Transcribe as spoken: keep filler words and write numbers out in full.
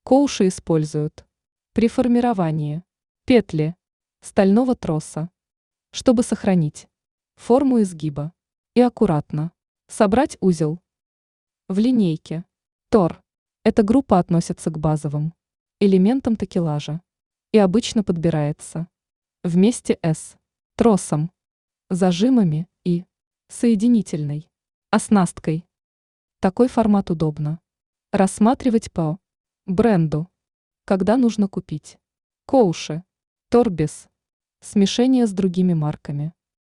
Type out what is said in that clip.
Коуши используют при формировании петли стального троса, чтобы сохранить форму изгиба и аккуратно собрать узел. В линейке Тор эта группа относится к базовым элементам такелажа и обычно подбирается вместе с тросом, зажимами и соединительной оснасткой. Такой формат удобно рассматривать по бренду, когда нужно купить коуши, торбис, смешение с другими марками.